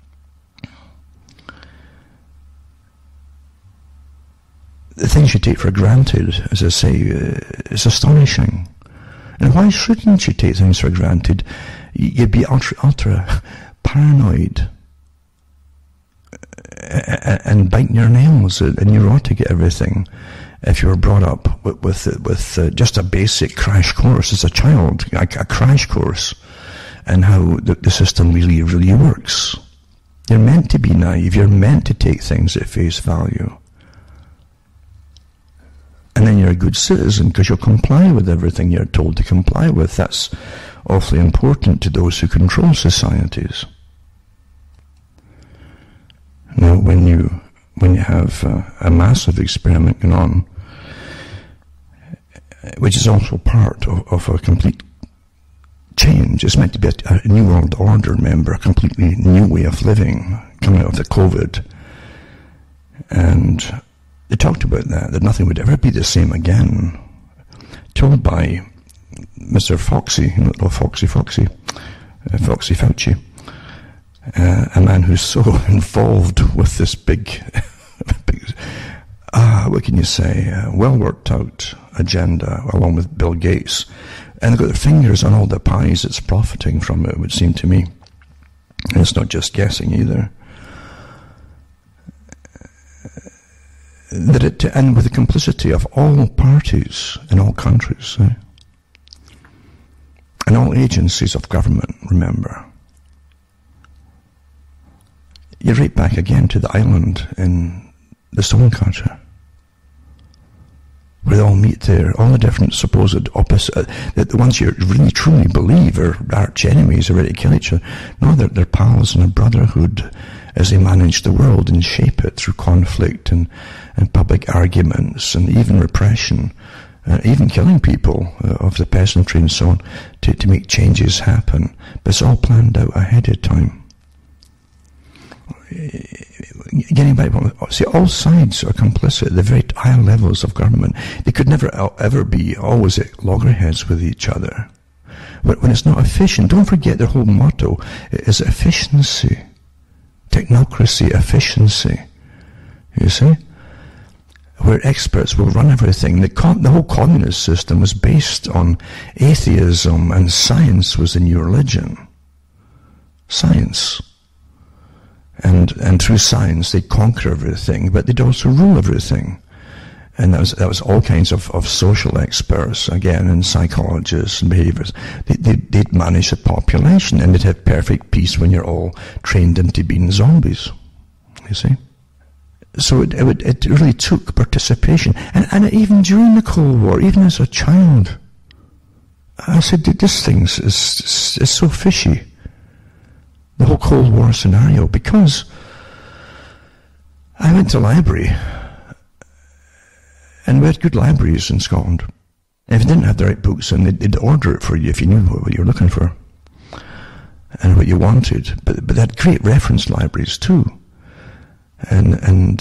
A: The things you take for granted, as I say, is astonishing. And why shouldn't you take things for granted? You'd be ultra paranoid and biting your nails and neurotic at everything if you were brought up with just a basic crash course as a child, a crash course, and how the system really, really works. You're meant to be naive. You're meant to take things at face value. And then you're a good citizen because you'll comply with everything you're told to comply with. That's awfully important to those who control societies. Now, when you have a massive experiment going on, which is also part of a complete change, it's meant to be a new world order, remember, a completely new way of living coming out of the COVID. And they talked about that nothing would ever be the same again. Told by Mr. Foxy, Foxy Fauci. A man who's so involved with this big what can you say, well worked out agenda, along with Bill Gates, and they've got their fingers on all the pies that's profiting from it, it would seem to me. And it's not just guessing either. And with the complicity of all parties in all countries, and all agencies of government, remember. You're right back again to the island in the Stonecutter, where they all meet there, all the different supposed opposite, the ones you really truly believe are arch enemies, are ready to kill each other. No, they're pals in a brotherhood as they manage the world and shape it through conflict and public arguments and even repression, even killing people of the peasantry and so on, to make changes happen. But it's all planned out ahead of time. Getting back, see, all sides are complicit at the very higher levels of government. They could never ever be always at loggerheads with each other. But when it's not efficient, don't forget their whole motto is efficiency. Technocracy, efficiency. You see? Where experts will run everything. The whole communist system was based on atheism, and science was the new religion. Science. And through science they'd conquer everything, but they'd also rule everything. And that was all kinds of social experts, again, and psychologists and behaviorists. They'd manage the population, and they'd have perfect peace when you're all trained into being zombies. You see? So it really took participation. And even during the Cold War, even as a child, I said, this thing is so fishy. The whole Cold War scenario, because I went to a library, and we had good libraries in Scotland. And if you didn't have the right books, and they'd order it for you if you knew what you were looking for and what you wanted. But they had great reference libraries too. And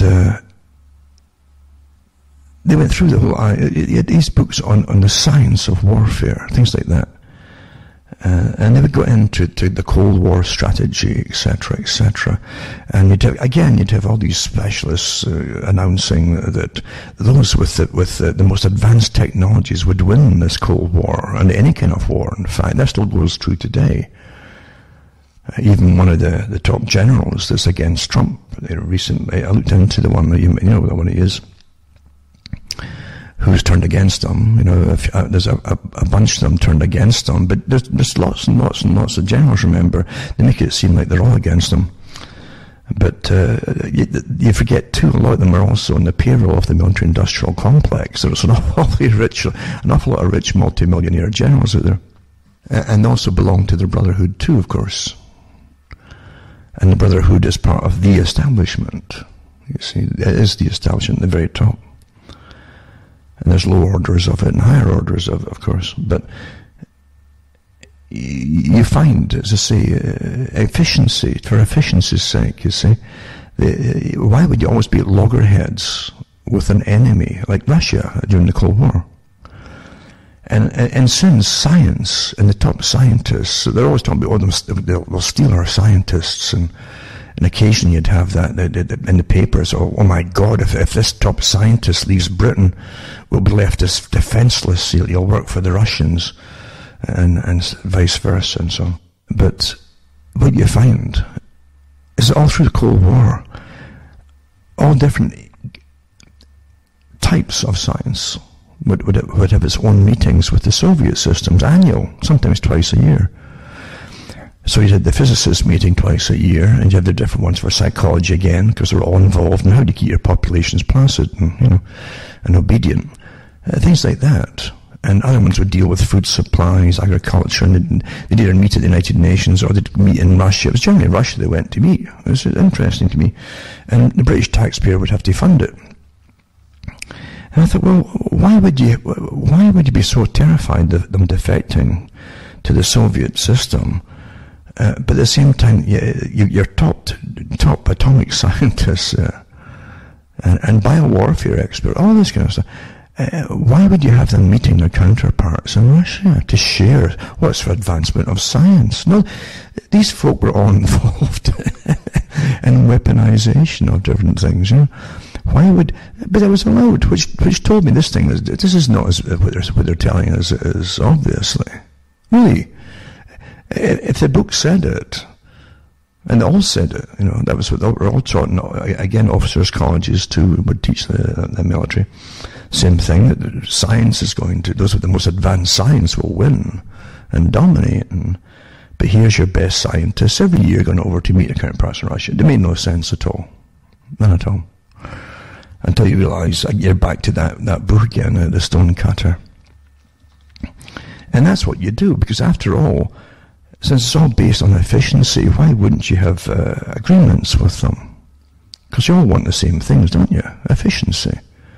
A: they went through the whole, these books on the science of warfare, things like that. And they would go into the Cold War strategy, etc., etc. And you'd have all these specialists announcing that those with the most advanced technologies would win this Cold War, and any kind of war. In fact, that still goes true today. Even one of the top generals that's against Trump, recently, I looked into the one that you know the one he is, who's turned against them. There's a bunch of them turned against them, but there's lots and lots and lots of generals, remember. They make it seem like they're all against them. But you forget too, a lot of them are also on the payroll of the military-industrial complex. There's an awful lot of rich multimillionaire generals out there. And also belong to the Brotherhood too, of course. And the Brotherhood is part of the establishment. You see, it is the establishment at the very top. And there's low orders of it and higher orders of it, of course. But you find, as I say, efficiency, for efficiency's sake, you see. Why would you always be at loggerheads with an enemy like Russia during the Cold War? And since science and the top scientists, they're always talking about, they'll steal our scientists, and occasionally you'd have that in the papers, oh my God, if this top scientist leaves Britain, we'll be left as defenseless, he'll work for the Russians, and vice versa, and so on. But what you find is that all through the Cold War, all different types of science would have its own meetings with the Soviet systems, annual, sometimes twice a year. So you had the physicists meeting twice a year, and you had the different ones for psychology again, because they're all involved in how to keep your populations placid and obedient, things like that. And other ones would deal with food supplies, agriculture, and they'd either meet at the United Nations or they'd meet in Russia. It was generally Russia they went to meet. It was interesting to me. And the British taxpayer would have to fund it. And I thought, well, why would you be so terrified of them defecting to the Soviet system? But at the same time, your top atomic scientists and biowarfare experts, all this kind of stuff. Why would you have them meeting their counterparts in Russia to share what's for advancement of science? No, these folk were all involved in weaponization of different things. But it was allowed, which told me this is not as what they're telling us is obviously. Really, if the book said it, and they all said it, that was what they were all taught. Again, officers' colleges too would teach the military. Same thing, that science is those with the most advanced science will win and dominate. But here's your best scientists every year going over to meet their counterparts in Russia. It made no sense at all. None at all. Until you realise you're back to that book again, The Stonecutter. And that's what you do, because after all, since it's all based on efficiency, why wouldn't you have agreements with them? Because you all want the same things, don't you? Efficiency.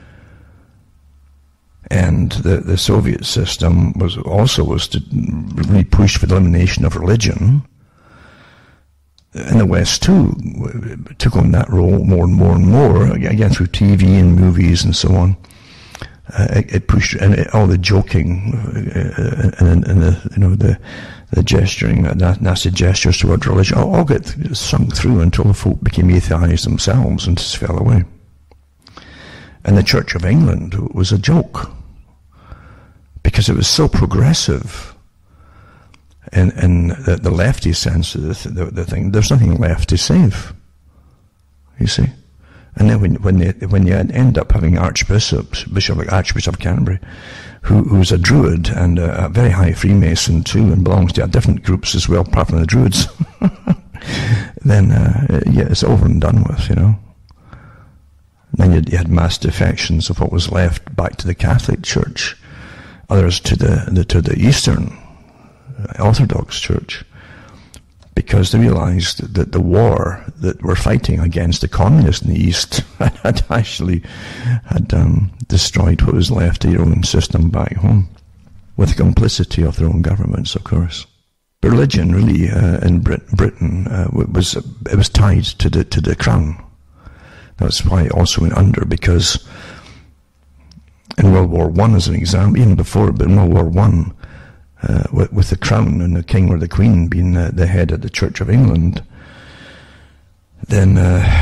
A: And the Soviet system was to really push for the elimination of religion. And the West too took on that role more and more and more, again through TV and movies and so on. It pushed, and all the joking and the gesturing, nasty gestures toward religion, all got sunk through until the folk became atheized themselves and just fell away. And the Church of England was a joke, because it was so progressive in the lefty sense of the thing. There's nothing left to save, you see. And then when you end up having Archbishop of Canterbury, who's a Druid and a very high Freemason too, and belongs to different groups as well, apart from the Druids, then it's over and done with, you know. Then you had mass defections of what was left back to the Catholic Church, others to the Eastern Orthodox Church, because they realized that the war that we're fighting against the communists in the East had destroyed what was left of your own system back home, with the complicity of their own governments, of course. But religion, really, in Britain, was tied to the crown. That's why it also went under, because in World War I, as an example, even before, but in World War I, with the crown and the king or the queen being the head of the Church of England, then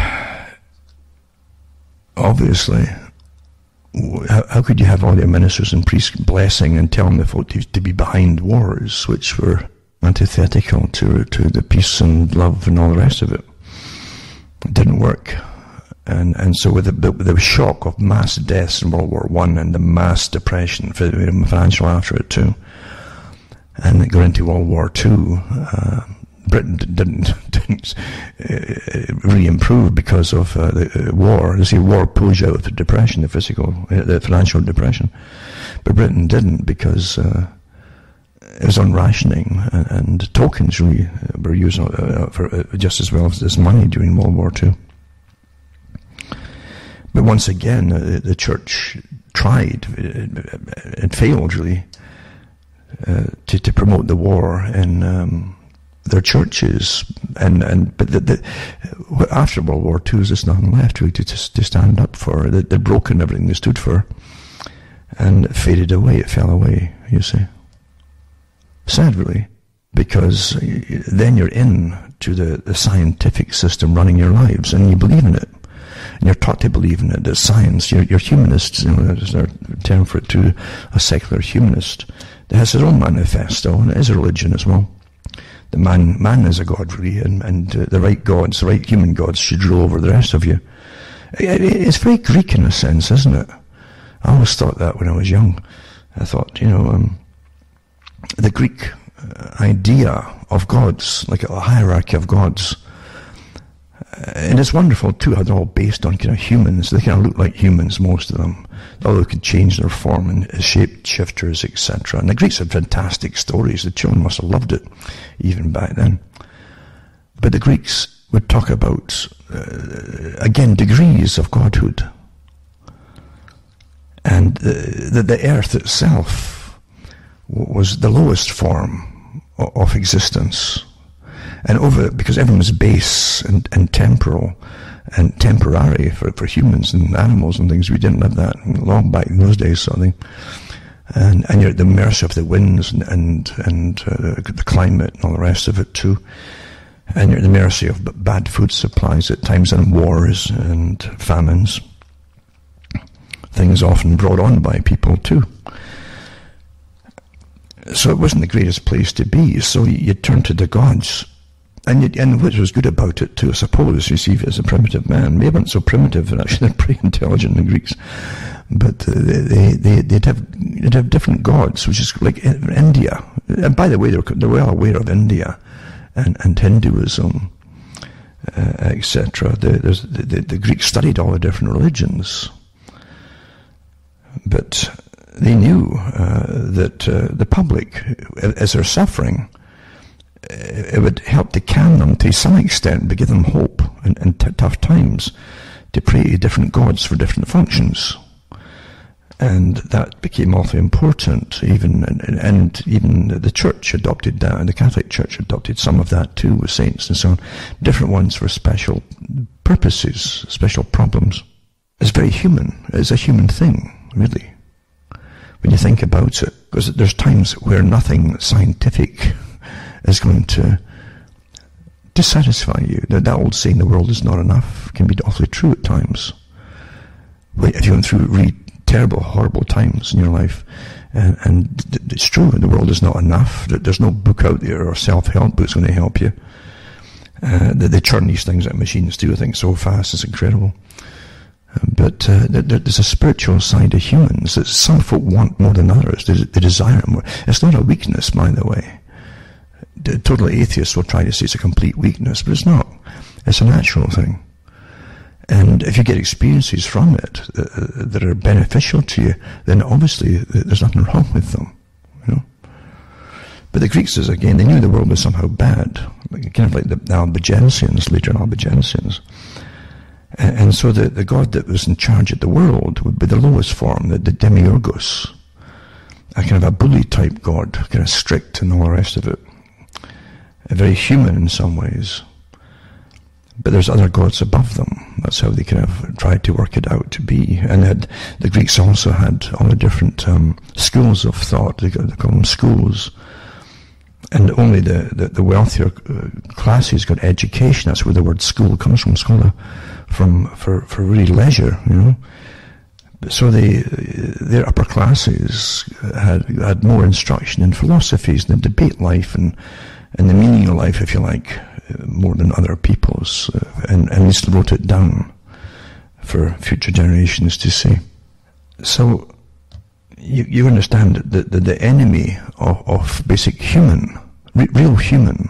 A: obviously, how could you have all your ministers and priests blessing and telling the folk to be behind wars, which were antithetical to the peace and love and all the rest of it? It didn't work. And so with the shock of mass deaths in World War I and the mass depression, financial after it too, and going into World War II, Britain didn't really improve because of the war. You see, war pulls you out of the depression, the financial depression. But Britain didn't, because it was on rationing, and tokens really were used for just as well as money during World War II. But once again, the church tried, it failed really, to promote the war in their churches, but after World War II, there's nothing left really to stand up for. They'd broken everything they stood for, and it faded away, it fell away, you see. Sad really, because then you're in to the scientific system running your lives, and you believe in it. And you're taught to believe in it as science. You're humanists, you know, there's our term for it too, a secular humanist. That has his own manifesto, and it is a religion as well. The man is a god really, and the right gods, the right human gods should rule over the rest of you. It's very Greek in a sense, isn't it? I always thought that when I was young. I thought, you know, the Greek idea of gods, like a hierarchy of gods, and it's wonderful too how they're all based on kind of humans. They kind of look like humans, most of them, although they could change their form and shape shifters, etc. And the Greeks had fantastic stories. The children must have loved it even back then. But the Greeks would talk about again degrees of godhood, and the earth itself was the lowest form of existence. And because everyone was base and temporal and temporary for humans and animals and things, we didn't have that long back in those days, sort of thing. And you're at the mercy of the winds and the climate and all the rest of it too. And you're at the mercy of bad food supplies at times, and wars and famines. Things often brought on by people too. So it wasn't the greatest place to be. So you turn to the gods. And what was good about it too, I suppose, you see, as a primitive man, they weren't so primitive, and actually they're pretty intelligent, the Greeks, but they'd have different gods, which is like India. And by the way, they're well aware of India and Hinduism, etc. The Greeks studied all the different religions, but they knew that the public, as they're suffering, it would help to calm them to some extent, but give them hope in tough times, to pray to different gods for different functions. And that became awfully important, and even the church adopted that, and the Catholic Church adopted some of that too, with saints and so on. Different ones for special purposes, special problems. It's very human. It's a human thing, really, when you think about it. Because there's times where nothing scientific is going to satisfy you. That old saying, the world is not enough, can be awfully true at times. If you're going through really terrible, horrible times in your life, and it's true, the world is not enough. There's no book out there or self-help book's going to help you. They churn these things out, machines do, I think, so fast, it's incredible. But there's a spiritual side of humans that some folk want more than others. They desire more. It's not a weakness, by the way. The total atheists will try to say it's a complete weakness, but it's not. It's a natural thing. And if you get experiences from it that are beneficial to you, then obviously there's nothing wrong with them. You know? But the Greeks, again, they knew the world was somehow bad, kind of like the Albigensians, later Albigensians. And so the god that was in charge of the world would be the lowest form, the demiurgos, a kind of a bully type god, kind of strict and all the rest of it. Very human in some ways. But there's other gods above them. That's how they kind of tried to work it out to be. And the Greeks also had all the different schools of thought. They call them schools. And only the wealthier classes got education. That's where the word school comes from. Scholar, for really leisure, you know. So their upper classes had more instruction in philosophies and debate life and the meaning of life, if you like, more than other people's, and at least wrote it down for future generations to see. So you understand that the enemy of basic human, real human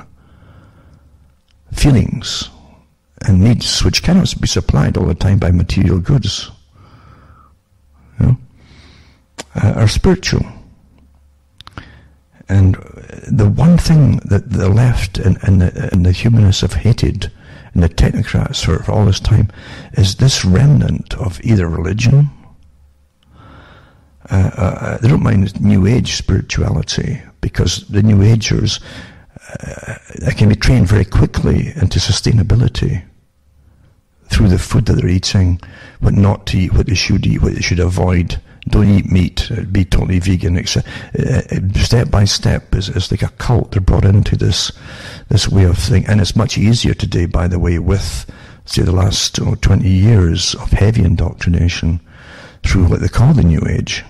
A: feelings and needs, which cannot be supplied all the time by material goods, you know, are spiritual. And the one thing that the left and the humanists have hated, and the technocrats for all this time, is this remnant of either religion. They don't mind New Age spirituality, because the New Agers can be trained very quickly into sustainability through the food that they're eating, what not to eat, what they should avoid. Don't eat meat, be totally vegan, etc. Step by step is like a cult. They're brought into this way of thinking. And it's much easier today, by the way, with, say, the last 20 years of heavy indoctrination through what they call the New Age.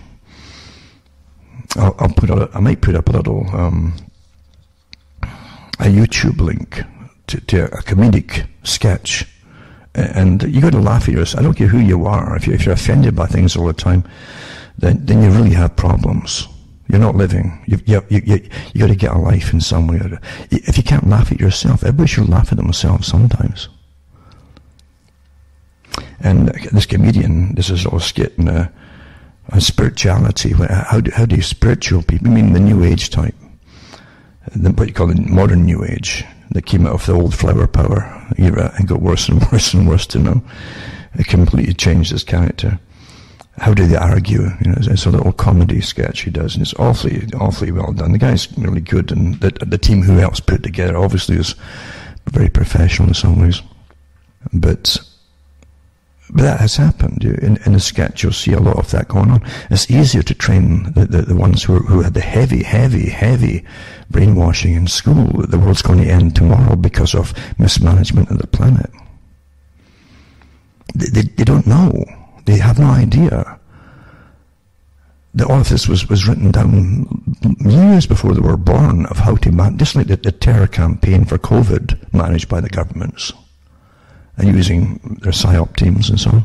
A: I might put up a little a YouTube link to a comedic sketch. And you got to laugh at yourself. I don't care who you are. If you're offended by things all the time, then you really have problems. You're not living. You got to get a life in some way. If you can't laugh at yourself, everybody should laugh at themselves sometimes. And this comedian, this is all skit on spirituality. How do spiritual people, I mean the New Age type, what you call the modern New Age, that came out of the old flower power era and got worse and worse and worse to know. It completely changed his character. How do they argue? You know, it's a little comedy sketch he does, and it's awfully well done. The guy's really good, and the team who else put it together obviously is very professional in some ways. But that has happened. In the sketch, you'll see a lot of that going on. It's easier to train the ones who had the heavy brainwashing in school that the world's going to end tomorrow because of mismanagement of the planet. They don't know. They have no idea that all of this was written down years before they were born, of how to manage, just like the terror campaign for COVID managed by the governments and using their PSYOP teams and so on.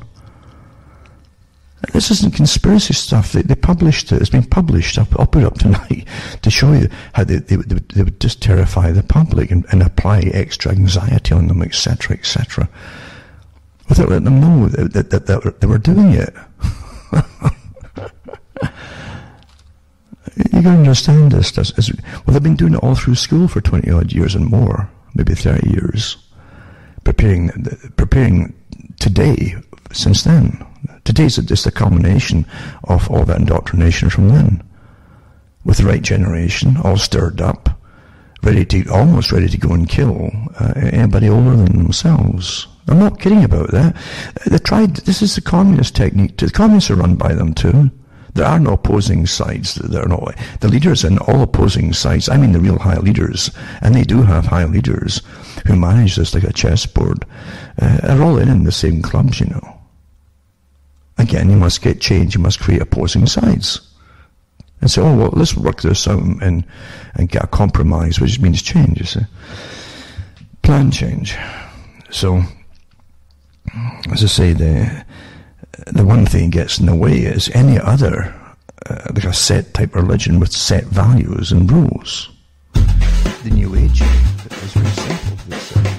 A: This isn't conspiracy stuff. They published it. It's been published. I'll put it up tonight to show you how they would just terrify the public and apply extra anxiety on them, etc., etc., without letting them know that they were doing it. You got to understand this. Well, they've been doing it all through school for 20 odd years and more, maybe 30 years, preparing today. Since then, today's just a culmination of all that indoctrination from then, with the right generation, all stirred up, almost ready to go and kill anybody older than themselves. I'm not kidding about that. They tried. This is the communist technique. The communists are run by them too. There are no opposing sides. There are no the leaders in all opposing sides. I mean the real high leaders, and they do have high leaders who manage this like a chessboard. Are all in the same clubs, you know. Again, you must get change. You must create opposing sides, and say, "Oh well, let's work this out and get a compromise," which means change. You see, plan change. So, as I say, the one thing gets in the way is any other, like a set type religion with set values and rules. The New Age is very simple.